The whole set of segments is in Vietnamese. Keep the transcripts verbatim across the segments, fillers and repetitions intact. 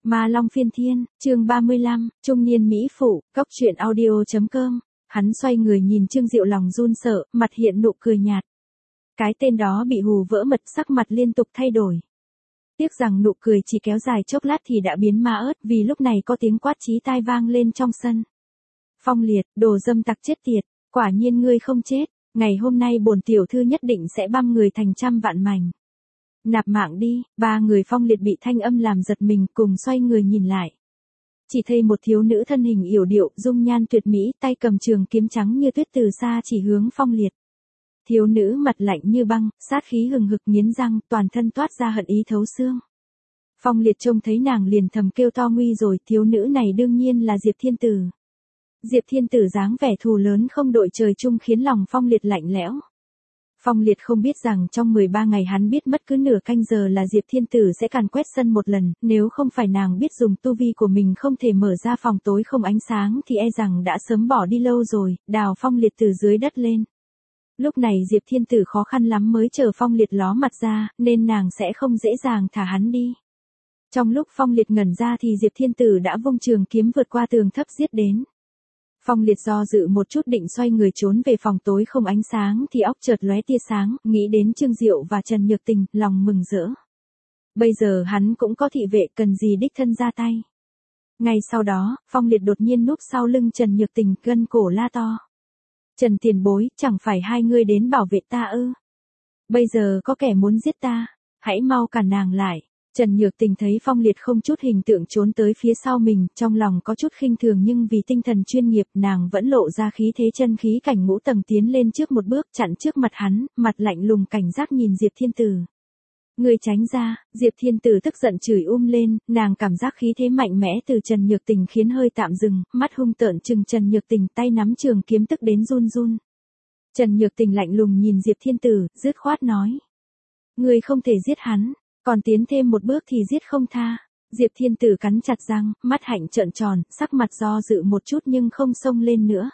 Ma Long phiên thiên, chương ba mươi lăm, trung niên mỹ phụ, cóc truyện audio chấm com. Hắn xoay người nhìn Trương Diệu lòng run sợ, mặt hiện nụ cười nhạt. Cái tên đó bị hù vỡ mật, sắc mặt liên tục thay đổi. Tiếc rằng nụ cười chỉ kéo dài chốc lát thì đã biến ma ớt, vì lúc này có tiếng quát chí tai vang lên trong sân. Phong Liệt, đồ dâm tặc chết tiệt, quả nhiên ngươi không chết, ngày hôm nay bổn tiểu thư nhất định sẽ băm người thành trăm vạn mảnh. Nạp mạng đi. Ba người Phong Liệt bị thanh âm làm giật mình, cùng xoay người nhìn lại. Chỉ thấy một thiếu nữ thân hình yểu điệu, dung nhan tuyệt mỹ, tay cầm trường kiếm trắng như tuyết từ xa chỉ hướng Phong Liệt. Thiếu nữ mặt lạnh như băng, sát khí hừng hực nghiến răng, toàn thân toát ra hận ý thấu xương. Phong Liệt trông thấy nàng liền thầm kêu to nguy rồi, thiếu nữ này đương nhiên là Diệp Thiên Tử. Diệp Thiên Tử dáng vẻ thù lớn không đội trời chung khiến lòng Phong Liệt lạnh lẽo. Phong Liệt không biết rằng trong mười ba ngày hắn biết mất cứ nửa canh giờ là Diệp Thiên Tử sẽ càn quét sân một lần, nếu không phải nàng biết dùng tu vi của mình không thể mở ra phòng tối không ánh sáng thì e rằng đã sớm bỏ đi lâu rồi, đào Phong Liệt từ dưới đất lên. Lúc này Diệp Thiên Tử khó khăn lắm mới chờ Phong Liệt ló mặt ra, nên nàng sẽ không dễ dàng thả hắn đi. Trong lúc Phong Liệt ngẩn ra thì Diệp Thiên Tử đã vung trường kiếm vượt qua tường thấp giết đến. Phong Liệt do dự một chút định xoay người trốn về phòng tối không ánh sáng thì óc chợt lóe tia sáng, nghĩ đến Trương Diệu và Trần Nhược Tình, lòng mừng rỡ. Bây giờ hắn cũng có thị vệ, cần gì đích thân ra tay. Ngay sau đó, Phong Liệt đột nhiên núp sau lưng Trần Nhược Tình, gân cổ la to. Trần tiền bối, chẳng phải hai ngươi đến bảo vệ ta ư? Bây giờ có kẻ muốn giết ta, hãy mau cản nàng lại. Trần Nhược Tình thấy Phong Liệt không chút hình tượng trốn tới phía sau mình, trong lòng có chút khinh thường nhưng vì tinh thần chuyên nghiệp nàng vẫn lộ ra khí thế chân khí cảnh ngũ tầng tiến lên trước một bước chặn trước mặt hắn, mặt lạnh lùng cảnh giác nhìn Diệp Thiên Tử. Người tránh ra. Diệp Thiên Tử tức giận chửi um lên, nàng cảm giác khí thế mạnh mẽ từ Trần Nhược Tình khiến hơi tạm dừng, mắt hung tợn chừng Trần Nhược Tình, tay nắm trường kiếm tức đến run run. Trần Nhược Tình lạnh lùng nhìn Diệp Thiên Tử, dứt khoát nói. Người không thể giết hắn. Còn tiến thêm một bước thì giết không tha. Diệp Thiên Tử cắn chặt răng, mắt hạnh trợn tròn, sắc mặt do dự một chút nhưng không xông lên nữa.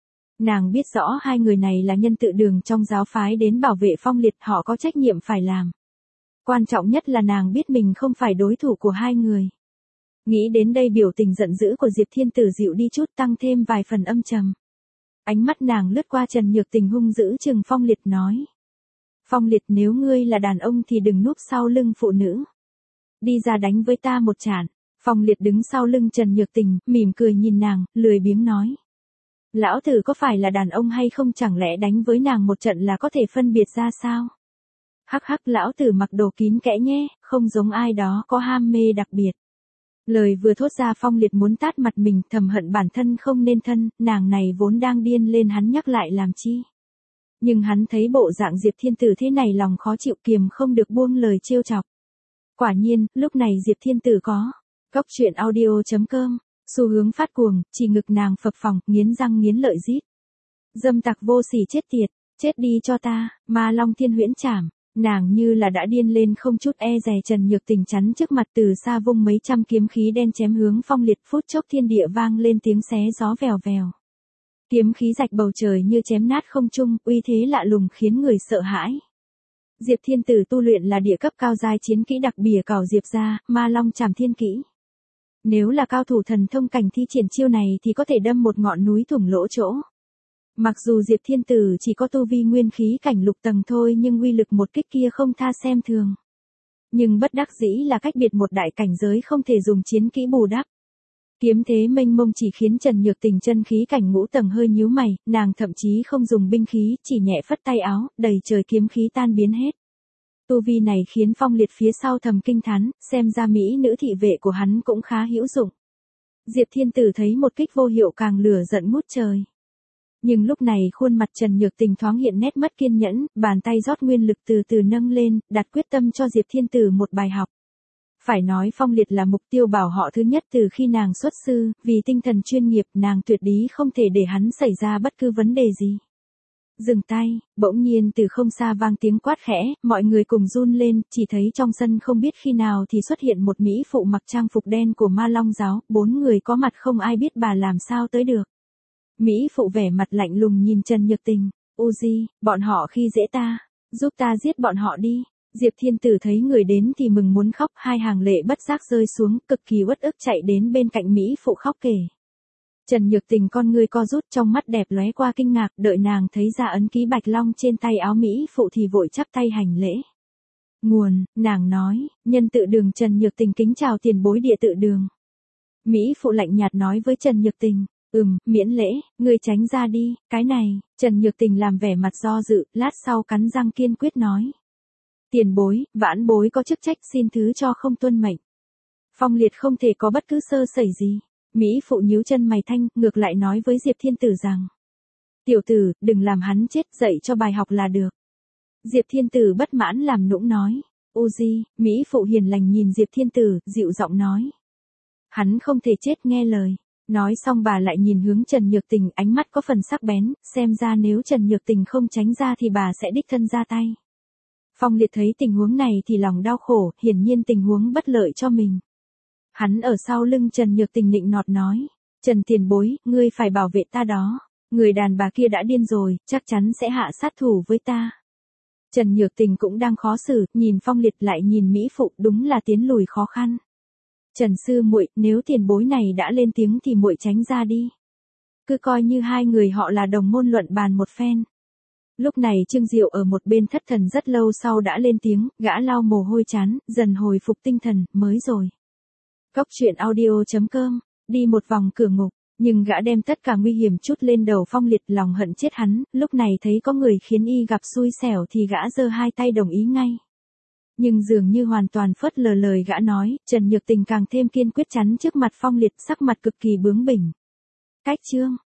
Nàng biết rõ hai người này là nhân tự đường trong giáo phái đến bảo vệ Phong Liệt, họ có trách nhiệm phải làm. Quan trọng nhất là nàng biết mình không phải đối thủ của hai người. Nghĩ đến đây biểu tình giận dữ của Diệp Thiên Tử dịu đi chút, tăng thêm vài phần âm trầm. Ánh mắt nàng lướt qua Trần Nhược Tình hung dữ chừng Phong Liệt nói. Phong Liệt, nếu ngươi là đàn ông thì đừng núp sau lưng phụ nữ. Đi ra đánh với ta một trận. Phong Liệt đứng sau lưng Trần Nhược Tình, mỉm cười nhìn nàng, lười biếng nói. Lão tử có phải là đàn ông hay không, chẳng lẽ đánh với nàng một trận là có thể phân biệt ra sao? Hắc hắc, lão tử mặc đồ kín kẽ nhé, không giống ai đó có ham mê đặc biệt. Lời vừa thốt ra Phong Liệt muốn tát mặt mình, thầm hận bản thân không nên thân, nàng này vốn đang điên lên hắn nhắc lại làm chi. Nhưng hắn thấy bộ dạng Diệp Thiên Tử thế này lòng khó chịu, kiềm không được buông lời trêu chọc. Quả nhiên, lúc này Diệp Thiên Tử có. Cóc truyện audio chấm com, xu hướng phát cuồng, chỉ ngực nàng phập phồng, nghiến răng nghiến lợi rít. Dâm tặc vô sỉ chết tiệt, chết đi cho ta. Ma Long Thiên Huyễn Trảm. Nàng như là đã điên lên không chút e dè. Trần Nhược Tình chắn trước mặt, từ xa vung mấy trăm kiếm khí đen chém hướng Phong Liệt, phút chốc thiên địa vang lên tiếng xé gió vèo vèo. Kiếm khí rạch bầu trời như chém nát không trung, uy thế lạ lùng khiến người sợ hãi. Diệp Thiên Tử tu luyện là địa cấp cao giai chiến kỹ đặc bìa cào Diệp ra, Ma Long Trảm Thiên kỹ. Nếu là cao thủ thần thông cảnh thi triển chiêu này thì có thể đâm một ngọn núi thủng lỗ chỗ. Mặc dù Diệp Thiên Tử chỉ có tu vi nguyên khí cảnh lục tầng thôi nhưng uy lực một kích kia không tha xem thường. Nhưng bất đắc dĩ là cách biệt một đại cảnh giới, không thể dùng chiến kỹ bù đắp. Kiếm thế mênh mông chỉ khiến Trần Nhược Tình chân khí cảnh ngũ tầng hơi nhíu mày, nàng thậm chí không dùng binh khí, chỉ nhẹ phất tay áo, đầy trời kiếm khí tan biến hết. Tu vi này khiến Phong Liệt phía sau thầm kinh thán, xem ra mỹ nữ thị vệ của hắn cũng khá hữu dụng. Diệp Thiên Tử thấy một kích vô hiệu càng lửa giận ngút trời. Nhưng lúc này khuôn mặt Trần Nhược Tình thoáng hiện nét mất kiên nhẫn, bàn tay rót nguyên lực từ từ nâng lên, đặt quyết tâm cho Diệp Thiên Tử một bài học. Phải nói Phong Liệt là mục tiêu bảo họ thứ nhất từ khi nàng xuất sư, vì tinh thần chuyên nghiệp nàng tuyệt đối không thể để hắn xảy ra bất cứ vấn đề gì. Dừng tay, bỗng nhiên từ không xa vang tiếng quát khẽ, mọi người cùng run lên, chỉ thấy trong sân không biết khi nào thì xuất hiện một mỹ phụ mặc trang phục đen của Ma Long giáo, bốn người có mặt không ai biết bà làm sao tới được. Mỹ phụ vẻ mặt lạnh lùng nhìn Trần Nhược Tình, Uzi, bọn họ khi dễ ta, giúp ta giết bọn họ đi. Diệp Thiên Tử thấy người đến thì mừng muốn khóc, hai hàng lệ bất giác rơi xuống, cực kỳ uất ức chạy đến bên cạnh Mỹ Phụ khóc kể. Trần Nhược Tình con ngươi co rút, trong mắt đẹp lóe qua kinh ngạc, đợi nàng thấy ra ấn ký bạch long trên tay áo Mỹ Phụ thì vội chắp tay hành lễ. Nguồn, nàng nói, nhân tự đường Trần Nhược Tình kính chào tiền bối địa tự đường. Mỹ Phụ lạnh nhạt nói với Trần Nhược Tình, ừm, miễn lễ, ngươi tránh ra đi, cái này, Trần Nhược Tình làm vẻ mặt do dự, lát sau cắn răng kiên quyết nói. Tiền bối, vãn bối có chức trách xin thứ cho không tuân mệnh. Phong Liệt không thể có bất cứ sơ sẩy gì. Mỹ Phụ nhíu chân mày thanh, ngược lại nói với Diệp Thiên Tử rằng. Tiểu tử, đừng làm hắn chết, dạy cho bài học là được. Diệp Thiên Tử bất mãn làm nũng nói. U di, Mỹ Phụ hiền lành nhìn Diệp Thiên Tử, dịu giọng nói. Hắn không thể chết nghe lời. Nói xong bà lại nhìn hướng Trần Nhược Tình, ánh mắt có phần sắc bén, xem ra nếu Trần Nhược Tình không tránh ra thì bà sẽ đích thân ra tay. Phong Liệt thấy tình huống này thì lòng đau khổ, hiển nhiên tình huống bất lợi cho mình. Hắn ở sau lưng Trần Nhược Tình nịnh nọt nói, Trần tiền bối, ngươi phải bảo vệ ta đó, người đàn bà kia đã điên rồi, chắc chắn sẽ hạ sát thủ với ta. Trần Nhược Tình cũng đang khó xử, nhìn Phong Liệt lại nhìn Mỹ Phụ, đúng là tiến lùi khó khăn. Trần sư muội, nếu tiền bối này đã lên tiếng thì muội tránh ra đi. Cứ coi như hai người họ là đồng môn luận bàn một phen. Lúc này Trương Diệu ở một bên thất thần rất lâu sau đã lên tiếng, gã lau mồ hôi chán, dần hồi phục tinh thần, mới rồi. Cóc truyện audio chấm com, đi một vòng cửa ngục, nhưng gã đem tất cả nguy hiểm chút lên đầu Phong Liệt, lòng hận chết hắn, lúc này thấy có người khiến y gặp xui xẻo thì gã giơ hai tay đồng ý ngay. Nhưng dường như hoàn toàn phớt lờ lời gã nói, Trần Nhược Tình càng thêm kiên quyết chắn trước mặt Phong Liệt, sắc mặt cực kỳ bướng bỉnh. Cách chương